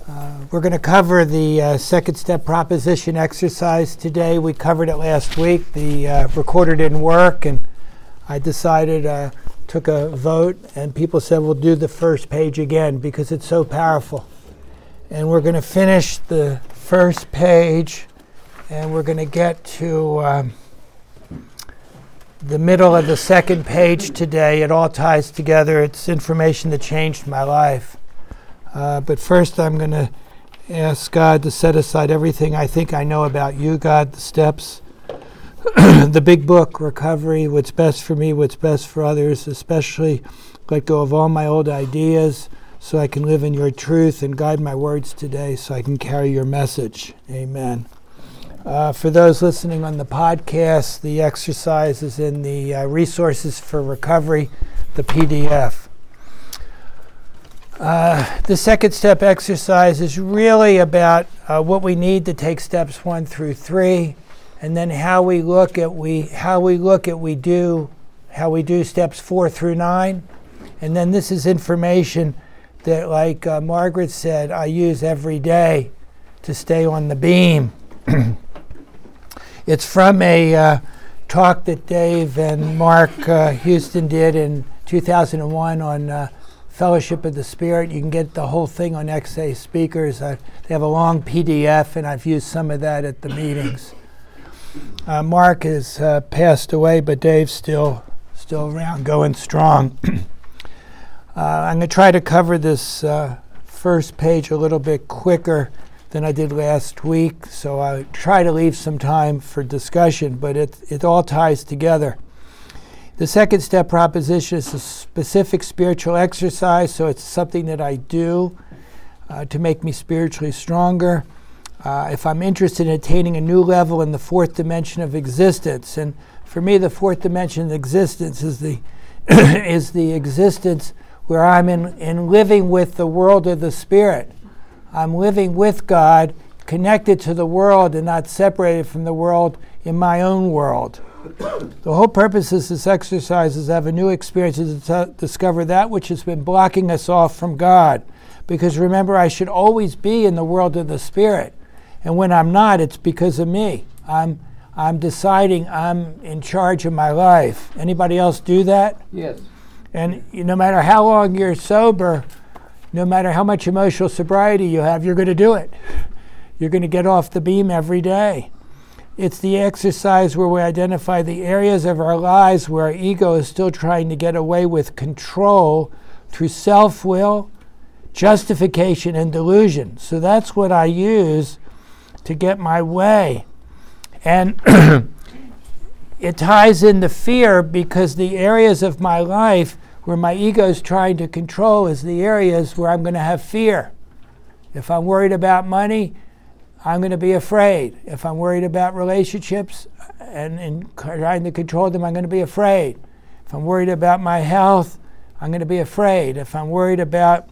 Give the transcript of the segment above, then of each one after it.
We're going to cover the second step proposition exercise today. We covered it last week. The recorder didn't work, and I decided, took a vote, and people said we'll do the first page again because it's so powerful. And we're going to finish the first page, and we're going to get to the middle of the second page today. It all ties together. It's information that changed my life. But first I'm going to ask God to set aside everything I think I know about you, God, the steps, the big book, recovery, what's best for me, what's best for others, especially let go of all my old ideas so I can live in your truth and guide my words today so I can carry your message. Amen. For those listening on the podcast, the exercise is in the Resources for Recovery, the PDF. The second step exercise is really about what we need to take steps 1 through 3, and then how we do steps 4 through 9. And then this is information that, like Margaret said, I use every day to stay on the beam. It's from a talk that Dave and Mark Houston did in 2001 on Fellowship of the Spirit. You can get the whole thing on XA Speakers. They have a long PDF, and I've used some of that at the meetings. Mark has passed away, but Dave's still around, going strong. I'm going to try to cover this first page a little bit quicker than I did last week, so I try to leave some time for discussion, but it all ties together. The second step proposition is a specific spiritual exercise, so it's something that I do to make me spiritually stronger. If I'm interested in attaining a new level in the fourth dimension of existence, and for me the fourth dimension of existence is the is the existence where I'm in living with the world of the Spirit. I'm living with God, connected to the world and not separated from the world in my own world. The whole purpose of this exercise is to have a new experience to discover that which has been blocking us off from God. Because remember, I should always be in the world of the Spirit. And when I'm not, it's because of me. I'm deciding I'm in charge of my life. Anybody else do that? Yes. And no matter how long you're sober, no matter how much emotional sobriety you have, you're going to do it. You're going to get off the beam every day. It's the exercise where we identify the areas of our lives where our ego is still trying to get away with control through self-will, justification, and delusion. So that's what I use to get my way. And it ties into fear because the areas of my life where my ego is trying to control is the areas where I'm going to have fear. If I'm worried about money, I'm going to be afraid. If I'm worried about relationships and trying to control them, I'm going to be afraid. If I'm worried about my health, I'm going to be afraid. If I'm worried about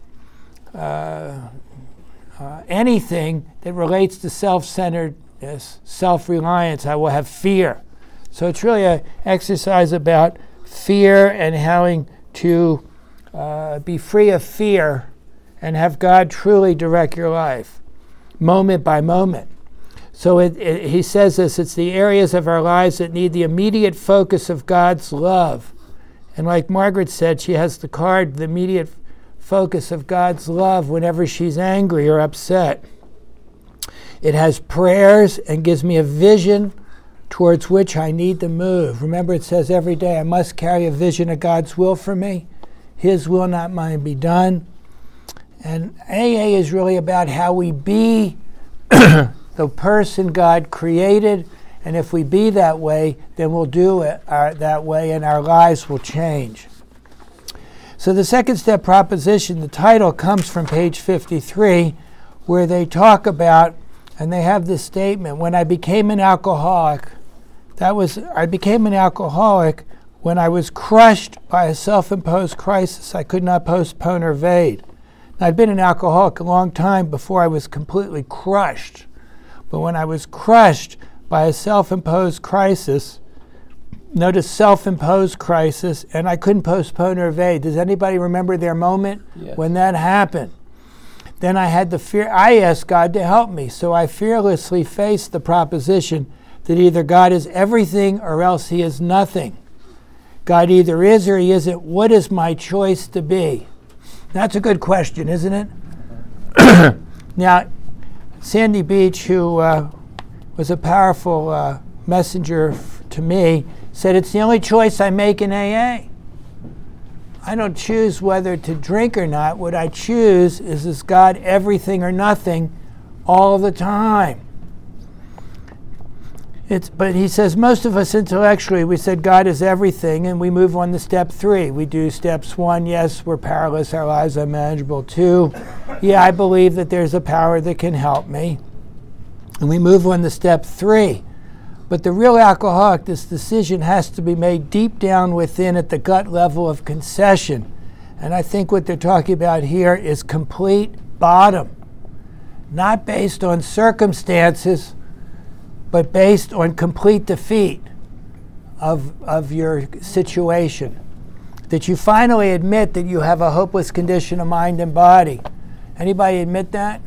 anything that relates to self-centeredness, self-reliance, I will have fear. So it's really an exercise about fear and having to be free of fear and have God truly direct your life, moment by moment. So he says this, it's the areas of our lives that need the immediate focus of God's love. And like Margaret said, she has the card, the immediate focus of God's love whenever she's angry or upset. It has prayers and gives me a vision towards which I need to move. Remember, it says every day I must carry a vision of God's will for me. His will, not mine, be done. And AA is really about how we be the person God created, and if we be that way, then we'll do it that way and our lives will change. So the second step proposition, the title comes from page 53, where they talk about, and they have this statement, when I became an alcoholic, I became an alcoholic when I was crushed by a self-imposed crisis I could not postpone or evade. Now, I'd been an alcoholic a long time before I was completely crushed. But when I was crushed by a self-imposed crisis, notice self-imposed crisis, and I couldn't postpone or evade. Does anybody remember their moment when that happened? Then I asked God to help me. So I fearlessly faced the proposition that either God is everything or else he is nothing. God either is or he isn't. What is my choice to be? That's a good question, isn't it? Now, Sandy Beach, who was a powerful messenger to me, said it's the only choice I make in AA. I don't choose whether to drink or not. What I choose is God everything or nothing all the time? But he says most of us intellectually, we said God is everything, and we move on to step 3. We do steps 1, yes, we're powerless, our lives are unmanageable. 2, yeah, I believe that there's a power that can help me. And we move on to step 3. But the real alcoholic, this decision has to be made deep down within at the gut level of concession. And I think what they're talking about here is complete bottom. Not based on circumstances, but based on complete defeat of your situation. That you finally admit that you have a hopeless condition of mind and body. Anybody admit that?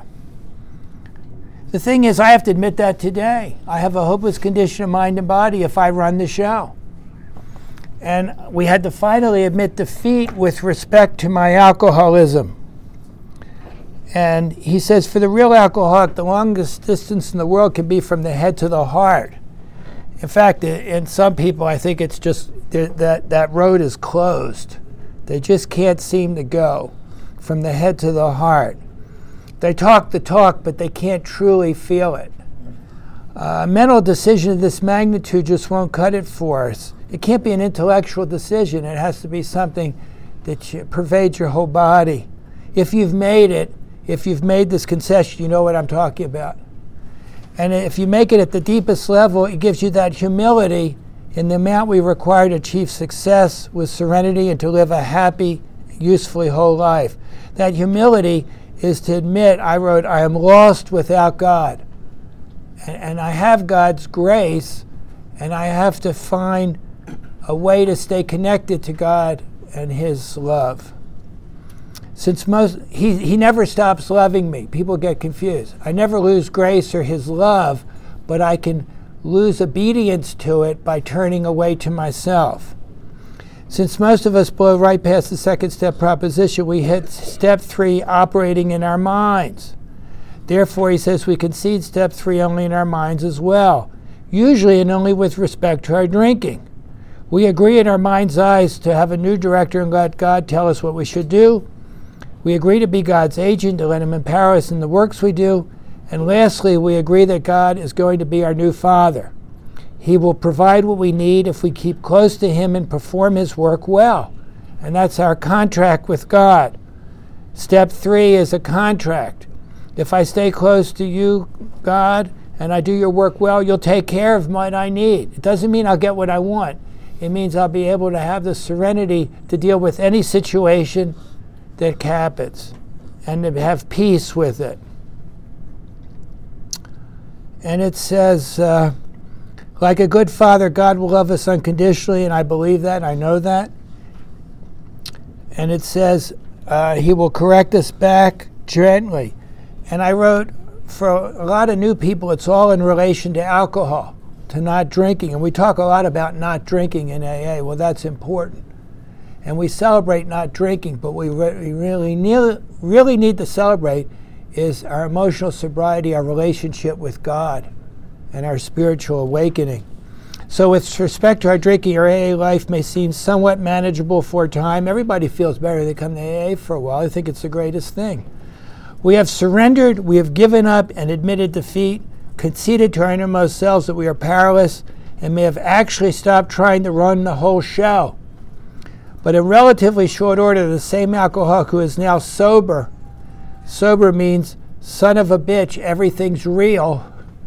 The thing is, I have to admit that today. I have a hopeless condition of mind and body if I run the show. And we had to finally admit defeat with respect to my alcoholism. And he says, for the real alcoholic, the longest distance in the world can be from the head to the heart. In fact, in some people, I think it's just that road is closed. They just can't seem to go from the head to the heart. They talk the talk, but they can't truly feel it. A mental decision of this magnitude just won't cut it for us. It can't be an intellectual decision. It has to be something that pervades your whole body. If you've made it, if you've made this concession, you know what I'm talking about. And if you make it at the deepest level, it gives you that humility in the amount we require to achieve success with serenity and to live a happy, usefully whole life. That humility is to admit, I wrote, I am lost without God. And I have God's grace, and I have to find a way to stay connected to God and his love. Since he never stops loving me. People get confused. I never lose grace or his love, but I can lose obedience to it by turning away to myself. Since most of us blow right past the second step proposition, we hit step 3 operating in our minds. Therefore, he says we concede step 3 only in our minds as well, usually and only with respect to our drinking. We agree in our mind's eyes to have a new director and let God tell us what we should do. We agree to be God's agent, to let him empower us in the works we do. And lastly, we agree that God is going to be our new Father. He will provide what we need if we keep close to him and perform his work well. And that's our contract with God. Step 3 is a contract. If I stay close to you, God, and I do your work well, you'll take care of what I need. It doesn't mean I'll get what I want. It means I'll be able to have the serenity to deal with any situation that happens and to have peace with it. And it says, like a good father, God will love us unconditionally, and I believe that, I know that. And it says, he will correct us back gently. And I wrote, for a lot of new people, it's all in relation to alcohol, to not drinking. And we talk a lot about not drinking in AA. Well, that's important. And we celebrate not drinking, but we really need to celebrate is our emotional sobriety, our relationship with God, and our spiritual awakening. So with respect to our drinking, our AA life may seem somewhat manageable for a time. Everybody feels better. They come to AA for a while. I think it's the greatest thing. We have surrendered, we have given up and admitted defeat, conceded to our innermost selves that we are powerless, and may have actually stopped trying to run the whole show. But in relatively short order, the same alcoholic who is now sober means son of a bitch, everything's real.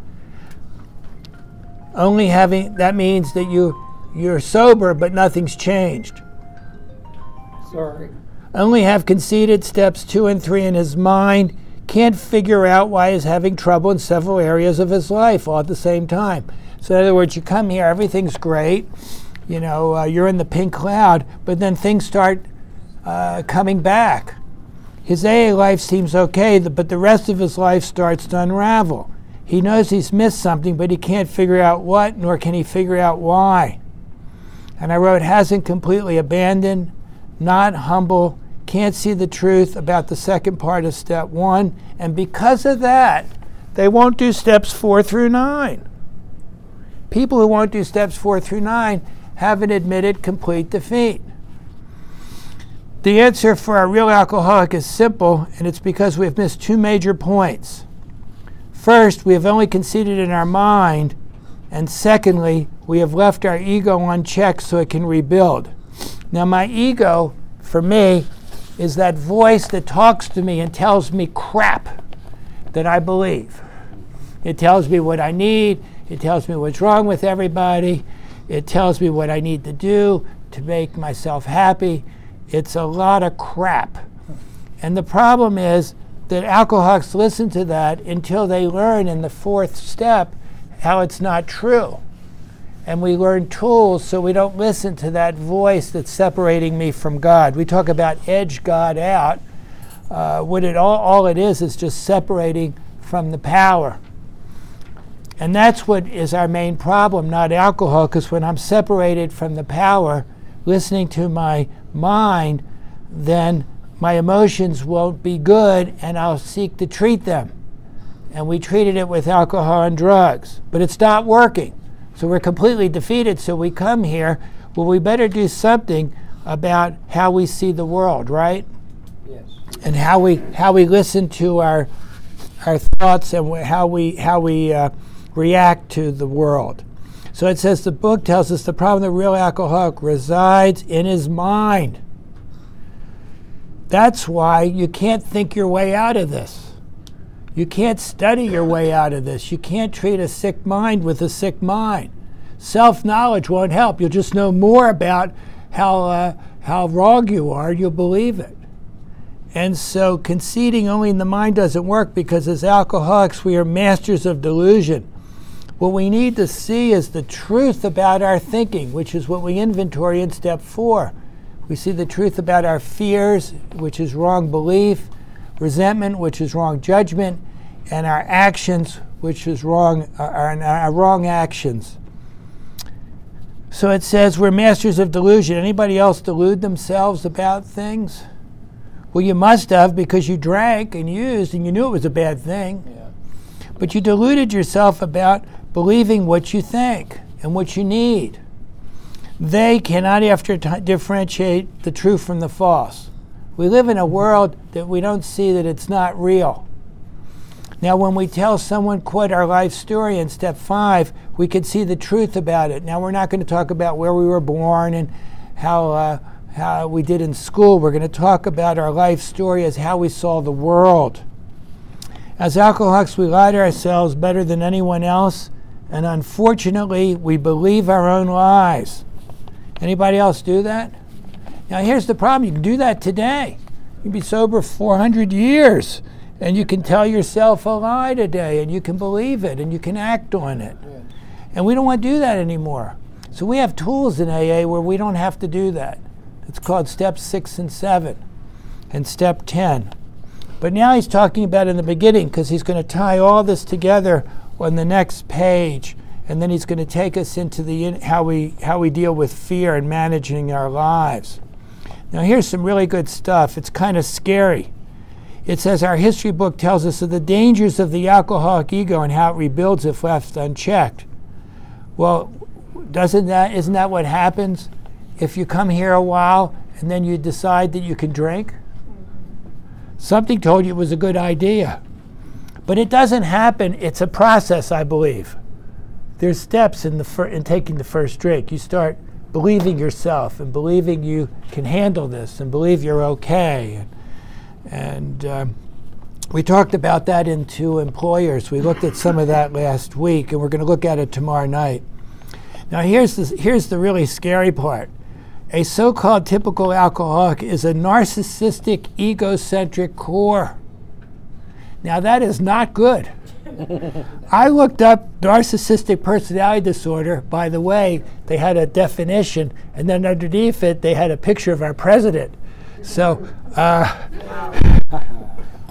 That means that you're sober, but nothing's changed. Sorry. Only have conceded steps 2 and 3 in his mind, can't figure out why he's having trouble in several areas of his life all at the same time. So in other words, you come here, everything's great, you're in the pink cloud, but then things start coming back. His AA life seems okay, but the rest of his life starts to unravel. He knows he's missed something, but he can't figure out what, nor can he figure out why. And I wrote, hasn't completely abandoned, not humble, can't see the truth about the second part of step 1, and because of that, they won't do steps 4 through 9. People who won't do steps 4 through 9 haven't admitted complete defeat. The answer for a real alcoholic is simple, and it's because we've missed 2 major points. First, we have only conceded in our mind, and secondly, we have left our ego unchecked so it can rebuild. Now, my ego, for me, is that voice that talks to me and tells me crap that I believe. It tells me what I need. It tells me what's wrong with everybody. It tells me what I need to do to make myself happy. It's a lot of crap. And the problem is that alcoholics listen to that until they learn in the 4th step how it's not true. And we learn tools so we don't listen to that voice that's separating me from God. We talk about edge God out. All it is just separating from the power. And that's what is our main problem, not alcohol, because when I'm separated from the power, listening to my mind, then my emotions won't be good and I'll seek to treat them. And we treated it with alcohol and drugs, but it's not working. So we're completely defeated, so we come here. Well, we better do something about how we see the world, right? Yes. And how we listen to our thoughts and how we react to the world. So it says, the book tells us the problem of the real alcoholic resides in his mind. That's why you can't think your way out of this. You can't study your way out of this. You can't treat a sick mind with a sick mind. Self-knowledge won't help. You'll just know more about how wrong you are. You'll believe it. And so conceding only in the mind doesn't work, because as alcoholics, we are masters of delusion. What we need to see is the truth about our thinking, which is what we inventory in step 4. We see the truth about our fears, which is wrong belief, resentment, which is wrong judgment, and our actions, which is wrong actions. So it says we're masters of delusion. Anybody else delude themselves about things? Well, you must have, because you drank and used and you knew it was a bad thing. Yeah. But you deluded yourself about believing what you think and what you need. They cannot differentiate the true from the false. We live in a world that we don't see that it's not real. Now, when we tell someone, quote, our life story in step 5, we can see the truth about it. Now, we're not going to talk about where we were born and how we did in school. We're going to talk about our life story as how we saw the world. As alcoholics, we lie to ourselves better than anyone else, and unfortunately, we believe our own lies. Anybody else do that? Now, here's the problem. You can do that today. You can be sober 400 years, and you can tell yourself a lie today, and you can believe it, and you can act on it. Yeah. And we don't want to do that anymore. So we have tools in AA where we don't have to do that. It's called step 6 and 7 and step 10. But now he's talking about in the beginning, because he's going to tie all this together on the next page, and then he's going to take us into how we deal with fear and managing our lives. Now here's some really good stuff. It's kind of scary. It says our history book tells us of the dangers of the alcoholic ego and how it rebuilds if left unchecked. Well, isn't that what happens if you come here a while and then you decide that you can drink? Something told you it was a good idea. But it doesn't happen. It's a process, I believe. There's steps in taking the first drink. You start believing yourself and believing you can handle this and believe you're okay. And we talked about that in 2 employers. We looked at some of that last week, and we're going to look at it tomorrow night. Now here's the really scary part. A so-called typical alcoholic is a narcissistic, egocentric core. Now that is not good. I looked up narcissistic personality disorder. By the way, they had a definition, and then underneath it, they had a picture of our president. So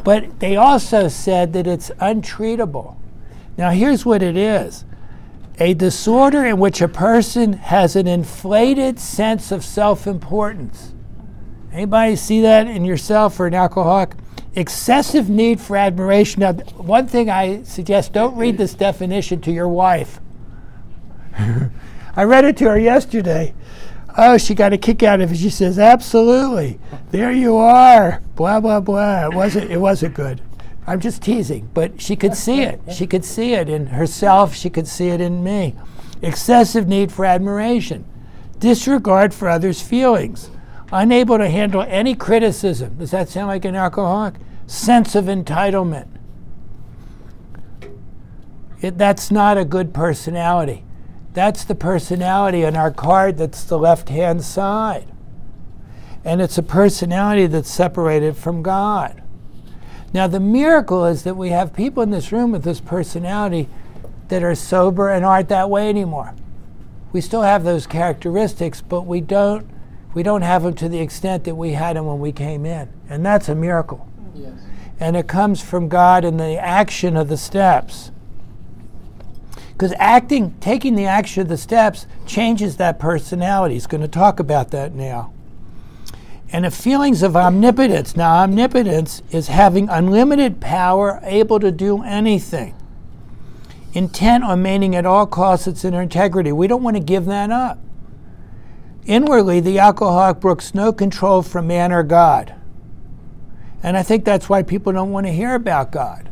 But they also said that it's untreatable. Now here's what it is. A disorder in which a person has an inflated sense of self-importance. Anybody see that in yourself or an alcoholic? Excessive need for admiration. Now, one thing I suggest, don't read this definition to your wife. I read it to her yesterday. Oh, she got a kick out of it. She says, absolutely. There you are. Blah, blah, blah. It wasn't good. I'm just teasing. But she could see it. She could see it in herself. She could see it in me. Excessive need for admiration. Disregard for others' feelings. Unable to handle any criticism. Does that sound like an alcoholic? Sense of entitlement. That's not a good personality. That's the personality on our card that's the left-hand side. And it's a personality that's separated from God. Now the miracle is that we have people in this room with this personality that are sober and aren't that way anymore. We still have those characteristics, but we don't have them to the extent that we had them when we came in. And that's a miracle. Yes. And it comes from God in the action of the steps. Because taking the action of the steps changes that personality. He's going to talk about that now. And the feelings of omnipotence. Now, omnipotence is having unlimited power, able to do anything. Intent on maintaining at all costs its inner integrity. We don't want to give that up. Inwardly, the alcoholic brooks no control from man or God. And I think that's why people don't want to hear about God.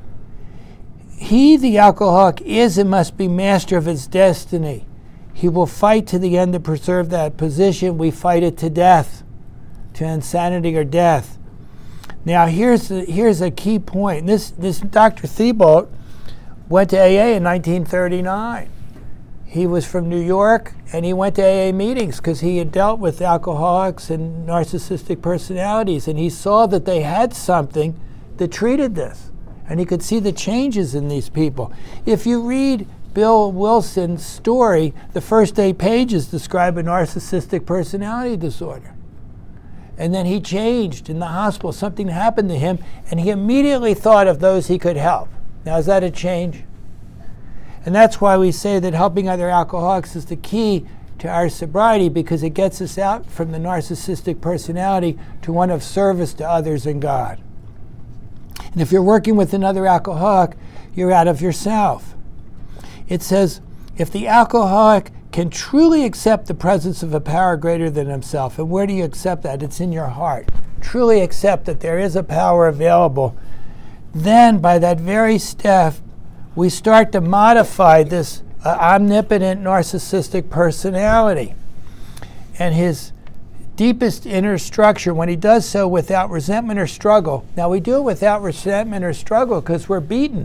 He, the alcoholic, is and must be master of his destiny. He will fight to the end to preserve that position. We fight it to death, to insanity or death. Now, here's a key point. This Dr. Thibault went to AA in 1939. He was from New York, and he went to AA meetings because he had dealt with alcoholics and narcissistic personalities, and he saw that they had something that treated this. And he could see the changes in these people. If you read Bill Wilson's story, the first 8 pages describe a narcissistic personality disorder. And then he changed in the hospital. Something happened to him, and he immediately thought of those he could help. Now, is that a change? And that's why we say that helping other alcoholics is the key to our sobriety, because it gets us out from the narcissistic personality to one of service to others and God. And if you're working with another alcoholic, you're out of yourself. It says, if the alcoholic can truly accept the presence of a power greater than himself, and where do you accept that? It's in your heart. Truly accept that there is a power available. Then, by that very step, we start to modify this omnipotent narcissistic personality. And his deepest inner structure, when he does so without resentment or struggle. Now, we do it without resentment or struggle because we're beaten.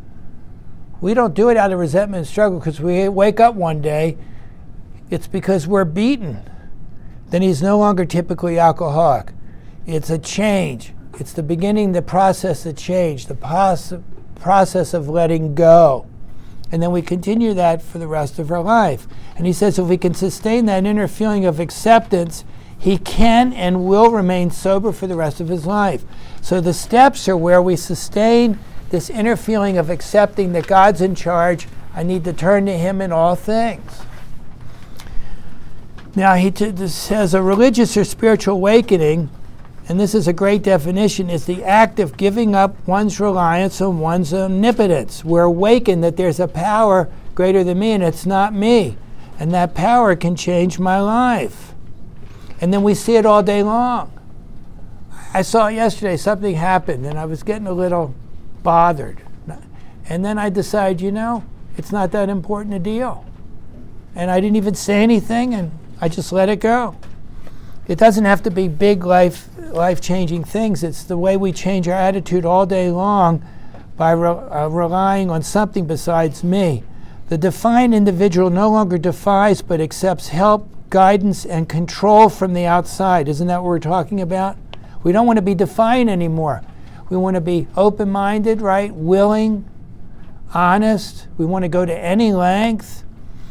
We don't do it out of resentment and struggle because we wake up one day. It's because we're beaten. Then he's no longer typically alcoholic. It's a change. It's the beginning, the process of change, the process of letting go. And then we continue that for the rest of our life. And he says if we can sustain that inner feeling of acceptance, he can and will remain sober for the rest of his life. So the steps are where we sustain this inner feeling of accepting that God's in charge. I need to turn to him in all things. Now, this says a religious or spiritual awakening, and this is a great definition, is the act of giving up one's reliance on one's omnipotence. We're awakened that there's a power greater than me, and it's not me. And that power can change my life. And then we see it all day long. I saw yesterday something happened, and I was getting a little bothered. And then I decided, it's not that important a deal. And I didn't even say anything, and I just let it go. It doesn't have to be big life-changing things. It's the way we change our attitude all day long by relying on something besides me. The defiant individual no longer defies but accepts help, guidance, and control from the outside. Isn't that what we're talking about? We don't want to be defiant anymore. We want to be open-minded, right? Willing, honest. We want to go to any length.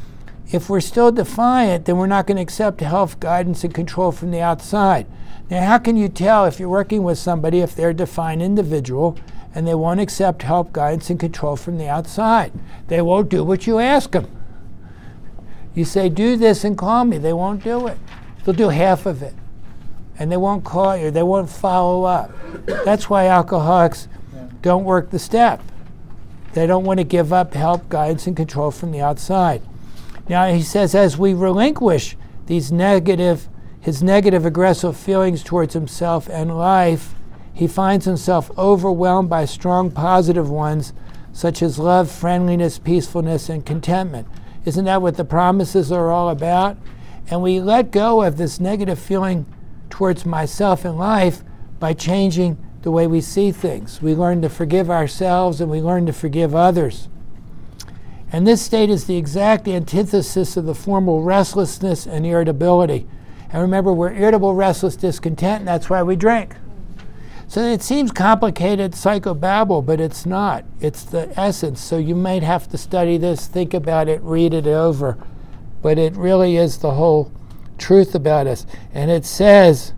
If we're still defiant, then we're not going to accept help, guidance, and control from the outside. Now, how can you tell if you're working with somebody if they're a defiant individual and they won't accept help, guidance, and control from the outside? They won't do what you ask them. You say, do this and call me. They won't do it. They'll do half of it. And they won't call you. They won't follow up. That's why alcoholics don't work the step. They don't want to give up help, guidance, and control from the outside. Now, he says, as we relinquish his negative aggressive feelings towards himself and life, he finds himself overwhelmed by strong positive ones, such as love, friendliness, peacefulness, and contentment. Isn't that what the promises are all about? And we let go of this negative feeling towards myself and life by changing the way we see things. We learn to forgive ourselves and we learn to forgive others. And this state is the exact antithesis of the formal restlessness and irritability. And remember, we're irritable, restless, discontent, and that's why we drink. So it seems complicated psychobabble, but it's not. It's the essence. So you might have to study this, think about it, read it over. But it really is the whole truth about us. And it says,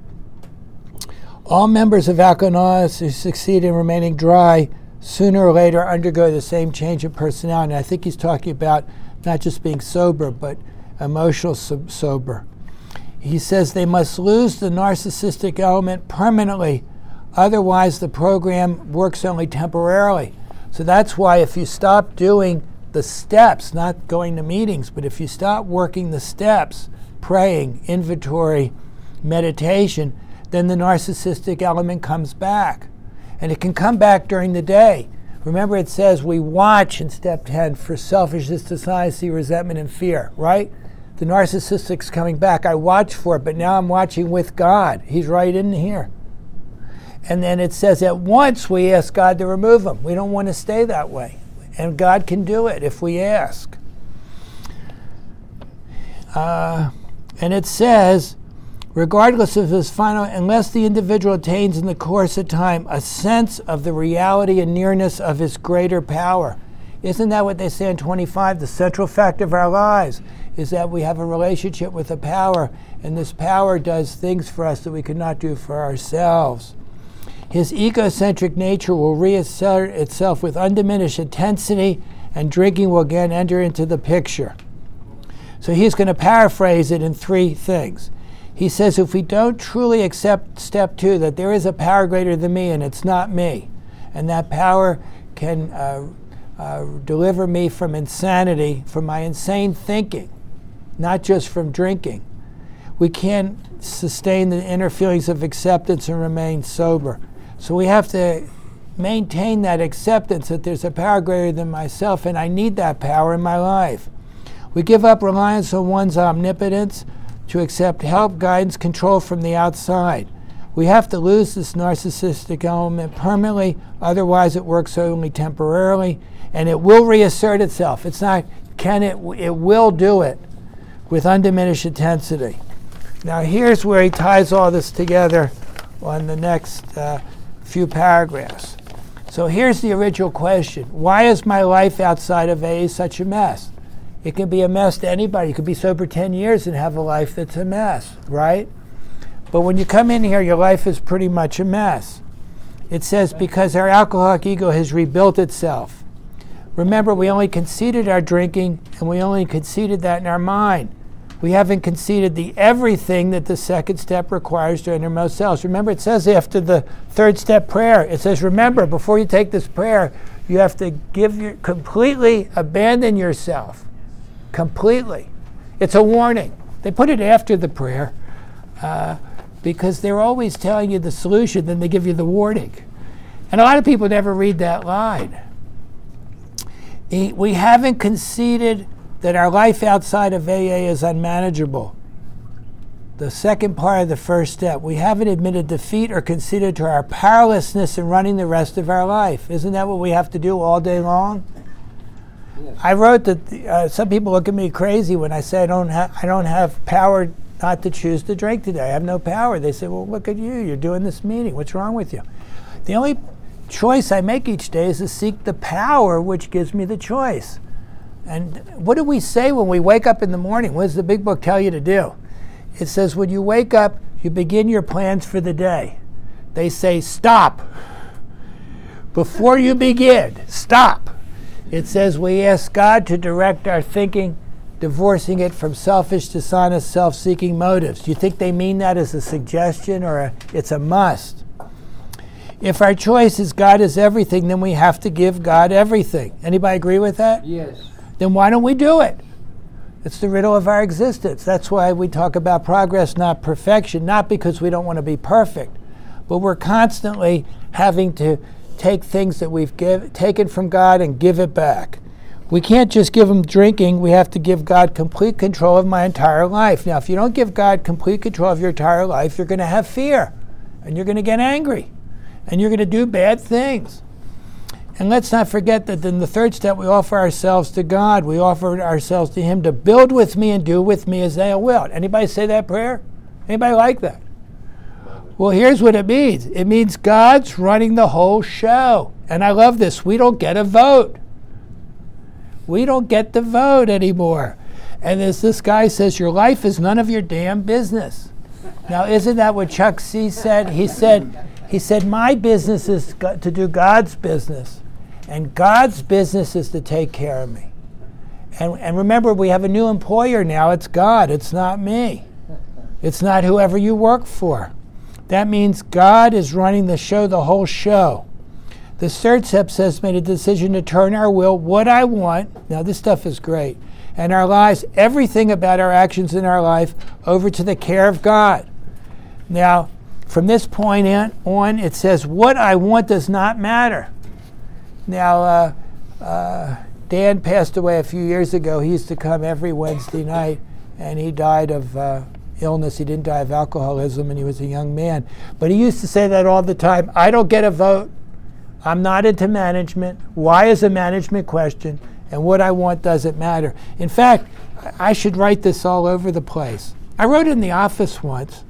all members of Alcoholics who succeed in remaining dry sooner or later undergo the same change of personality. And I think he's talking about not just being sober, but emotional sober. He says they must lose the narcissistic element permanently. Otherwise, the program works only temporarily. So that's why if you stop doing the steps, not going to meetings, but if you stop working the steps, praying, inventory, meditation, then the narcissistic element comes back. And it can come back during the day. Remember, it says we watch in step 10 for selfishness, dishonesty, resentment, and fear, right? The narcissistic's coming back. I watch for it, but now I'm watching with God. He's right in here. And then it says at once we ask God to remove him. We don't want to stay that way. And God can do it if we ask. And it says, regardless of his final, unless the individual attains in the course of time a sense of the reality and nearness of his greater power. Isn't that what they say in 25? The central fact of our lives is that we have a relationship with a power, and this power does things for us that we could not do for ourselves. His egocentric nature will reassert itself with undiminished intensity, and drinking will again enter into the picture. So he's going to paraphrase it in 3 things. He says, if we don't truly accept step 2, that there is a power greater than me and it's not me, and that power can deliver me from insanity, from my insane thinking, not just from drinking, we can't sustain the inner feelings of acceptance and remain sober. So we have to maintain that acceptance that there's a power greater than myself, and I need that power in my life. We give up reliance on one's omnipotence to accept help, guidance, control from the outside. We have to lose this narcissistic element permanently, otherwise it works only temporarily, and it will reassert itself. It's not can it will do it with undiminished intensity. Now here's where he ties all this together on the next few paragraphs. So here's the original question. Why is my life outside of AA such a mess? It can be a mess to anybody. You could be sober 10 years and have a life that's a mess, right? But when you come in here, your life is pretty much a mess. It says, because our alcoholic ego has rebuilt itself. Remember, we only conceded our drinking, and we only conceded that in our mind. We haven't conceded the everything that the second step requires to innermost selves. Remember, it says after the 3rd step prayer, it says, remember, before you take this prayer, you have to completely abandon yourself. Completely. It's a warning. They put it after the prayer because they're always telling you the solution, then they give you the warning. And a lot of people never read that line. We haven't conceded that our life outside of AA is unmanageable. The second part of the 1st step. We haven't admitted defeat or conceded to our powerlessness in running the rest of our life. Isn't that what we have to do all day long? Yes. I wrote that some people look at me crazy when I say I don't have power not to choose to drink today. I have no power. They say, well, look at you. You're doing this meeting. What's wrong with you? The only choice I make each day is to seek the power which gives me the choice. And what do we say when we wake up in the morning? What does the big book tell you to do? It says when you wake up, you begin your plans for the day. They say stop. Before you begin, stop. It says we ask God to direct our thinking, divorcing it from selfish, dishonest, self-seeking motives. Do you think they mean that as a suggestion or it's a must? If our choice is God is everything, then we have to give God everything. Anybody agree with that? Yes. Then why don't we do it? It's the riddle of our existence. That's why we talk about progress, not perfection, not because we don't want to be perfect, but we're constantly having to take things that we've taken from God and give it back. We can't just give him drinking. We have to give God complete control of my entire life. Now, if you don't give God complete control of your entire life, you're going to have fear, and you're going to get angry, and you're going to do bad things. And let's not forget that in the third step, we offer ourselves to God. We offer ourselves to him to build with me and do with me as they will. Anybody say that prayer? Anybody like that? Well, here's what it means. It means God's running the whole show. And I love this. We don't get a vote. We don't get the vote anymore. And as this guy says, your life is none of your damn business. Now, isn't that what Chuck C. said? He said, my business is to do God's business. And God's business is to take care of me. And remember, we have a new employer now. It's God. It's not me. It's not whoever you work for. That means God is running the show, the whole show. The third step says, made a decision to turn our will, what I want. Now, this stuff is great. And our lives, everything about our actions in our life, over to the care of God. Now, from this point on, it says, what I want does not matter. Now, Dan passed away a few years ago. He used to come every Wednesday night, and he died of illness. He didn't die of alcoholism, and he was a young man. But he used to say that all the time. I don't get a vote. I'm not into management. Why is a management question? And what I want doesn't matter. In fact, I should write this all over the place. I wrote it in the office once.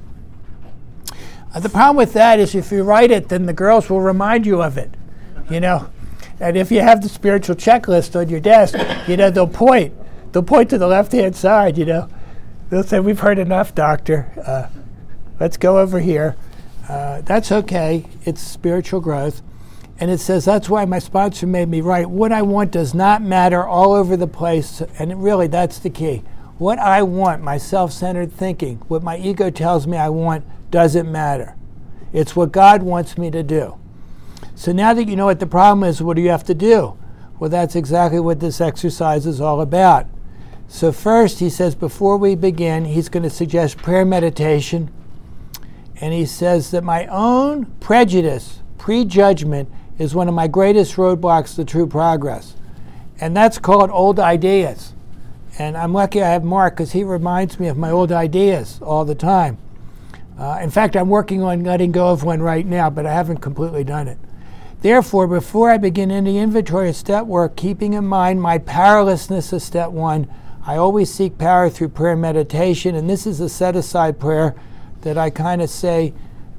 The problem with that is if you write it, then the girls will remind you of it, you know. And if you have the spiritual checklist on your desk, you know, they'll point to the left-hand side, you know. They'll say, we've heard enough, doctor. Let's go over here. That's okay. It's spiritual growth. And it says, that's why my sponsor made me write, what I want does not matter all over the place. And really, that's the key. What I want, my self-centered thinking, what my ego tells me I want, doesn't matter. It's what God wants me to do. So now that you know what the problem is, what do you have to do? Well, that's exactly what this exercise is all about. So first, he says, before we begin, he's going to suggest prayer meditation. And he says that my own prejudice, prejudgment, is one of my greatest roadblocks to true progress. And that's called old ideas. And I'm lucky I have Mark, because he reminds me of my old ideas all the time. In fact, I'm working on letting go of one right now, but I haven't completely done it. Therefore, before I begin any inventory of step work, keeping in mind my powerlessness of step one, I always seek power through prayer and meditation. And this is a set-aside prayer that I kind of say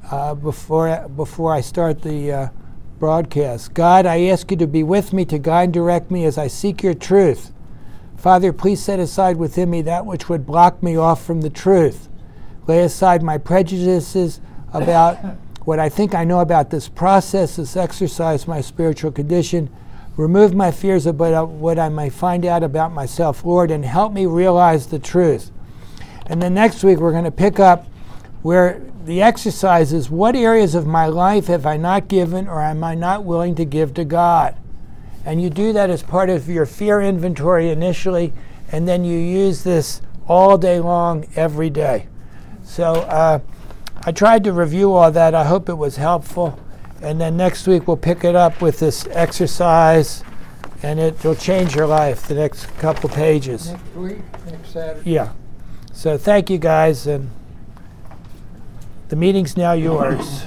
before I start the broadcast. God, I ask you to be with me, to guide and direct me as I seek your truth. Father, please set aside within me that which would block me off from the truth. Lay aside my prejudices about what I think I know about this process, this exercise, my spiritual condition. Remove my fears about what I may find out about myself, Lord, and help me realize the truth. And then next week we're going to pick up where the exercise is, what areas of my life have I not given or am I not willing to give to God? And you do that as part of your fear inventory initially, and then you use this all day long, every day. So I tried to review all that. I hope it was helpful. And then next week we'll pick it up with this exercise, and it will change your life, the next couple pages. Next week, next Saturday. Yeah. So thank you guys, and the meeting's now yours.